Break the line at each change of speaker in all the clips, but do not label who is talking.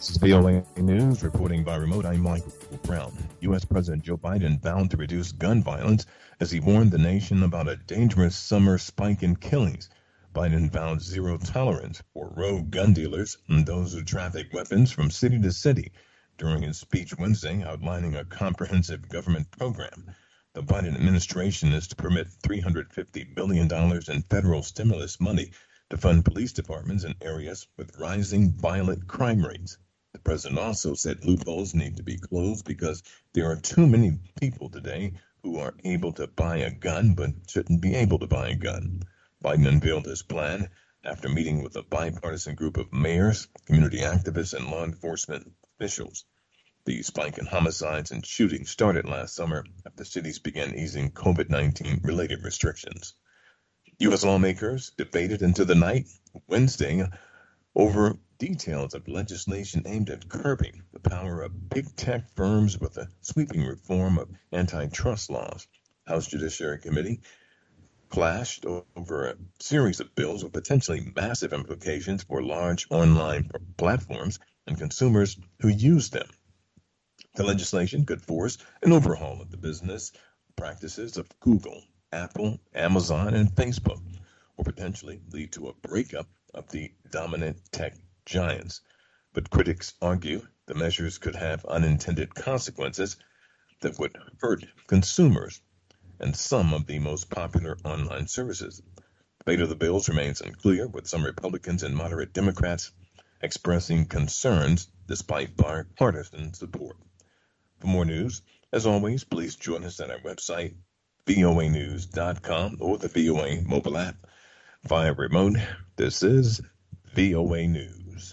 This is VOA News, reporting by remote. I'm Michael Brown. U.S. President Joe Biden vowed to reduce gun violence as he warned the nation about a dangerous summer spike in killings. Biden vowed zero tolerance for rogue gun dealers and those who traffic weapons from city to city during his speech Wednesday, outlining a comprehensive government program. The Biden administration is to permit $350 billion in federal stimulus money to fund police departments in areas with rising violent crime rates. The president also said loopholes need to be closed because there are too many people today who are able to buy a gun but shouldn't be able to buy a gun. Biden unveiled his plan after meeting with a bipartisan group of mayors, community activists, and law enforcement officials. The spike in homicides and shootings started last summer after cities began easing COVID-19 related restrictions. U.S. lawmakers debated into the night Wednesday over details of legislation aimed at curbing the power of big tech firms with a sweeping reform of antitrust laws. House Judiciary Committee clashed over a series of bills with potentially massive implications for large online platforms and consumers who use them. The legislation could force an overhaul of the business practices of Google, Apple, Amazon, and Facebook, or potentially lead to a breakup of the dominant tech giants. But critics argue the measures could have unintended consequences that would hurt consumers and some of the most popular online services. The fate of the bills remains unclear, with some Republicans and moderate Democrats expressing concerns despite bipartisan support. For more news, as always, please join us at our website, voanews.com, or the VOA mobile app. Via remote, this is VOA News.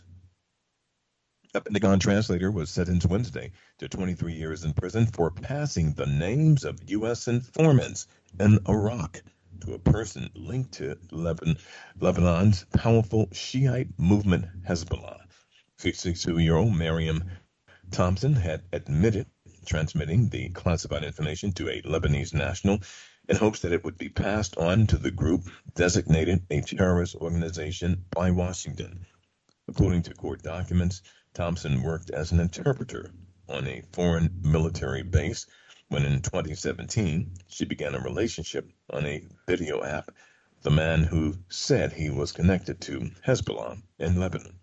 A Pentagon translator was sentenced Wednesday to 23 years in prison for passing the names of U.S. informants in Iraq to a person linked to Lebanon's powerful Shiite movement Hezbollah. 62-year-old Miriam Thompson had admitted transmitting the classified information to a Lebanese national in hopes that it would be passed on to the group designated a terrorist organization by Washington. According to court documents, Thompson worked as an interpreter on a foreign military base when in 2017 she began a relationship on a video app with a man who said he was connected to Hezbollah in Lebanon.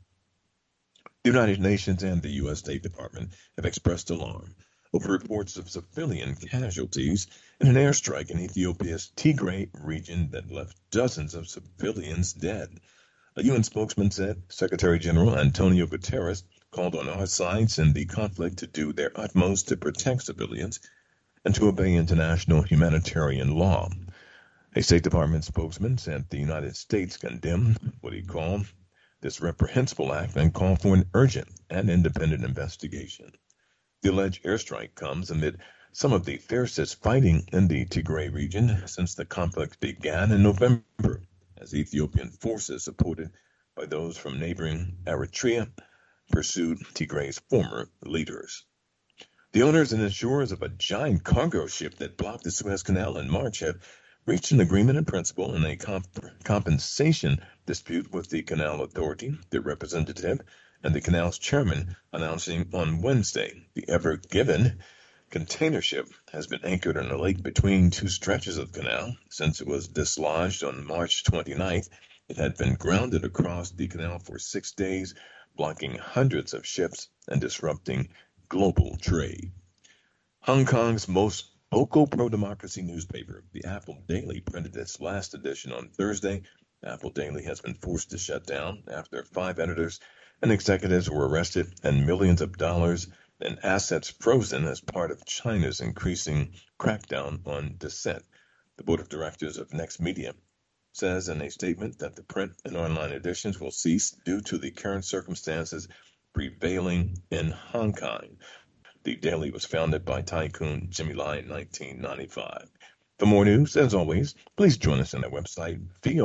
The United Nations and the U.S. State Department have expressed alarm over reports of civilian casualties in an airstrike in Ethiopia's Tigray region that left dozens of civilians dead. A UN spokesman said Secretary General Antonio Guterres called on all sides in the conflict to do their utmost to protect civilians and to obey international humanitarian law. A State Department spokesman said the United States condemned what he called this reprehensible act and called for an urgent and independent investigation. The alleged airstrike comes amid some of the fiercest fighting in the Tigray region since the conflict began in November, as Ethiopian forces supported by those from neighboring Eritrea pursued Tigray's former leaders. The owners and insurers of a giant cargo ship that blocked the Suez Canal in March have reached an agreement in principle in a compensation dispute with the Canal Authority, the representative, and the canal's chairman, announcing on Wednesday the Ever Given container ship has been anchored in a lake between two stretches of canal since it was dislodged on March 29th. It had been grounded across the canal for 6 days, blocking hundreds of ships and disrupting global trade. Hong Kong's most vocal pro-democracy newspaper, the Apple Daily, printed its last edition on Thursday. Apple Daily has been forced to shut down after 5 editors and executives were arrested and millions of dollars in assets frozen as part of China's increasing crackdown on dissent. The board of directors of Next Media says in a statement that the print and online editions will cease due to the current circumstances prevailing in Hong Kong. The Daily was founded by tycoon Jimmy Lai in 1995. For more news, as always, please join us on our website,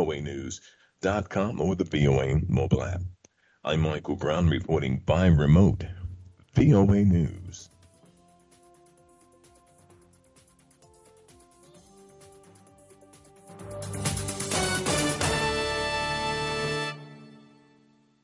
voanews.com, or the VOA mobile app. I'm Michael Brown reporting by remote, VOA News.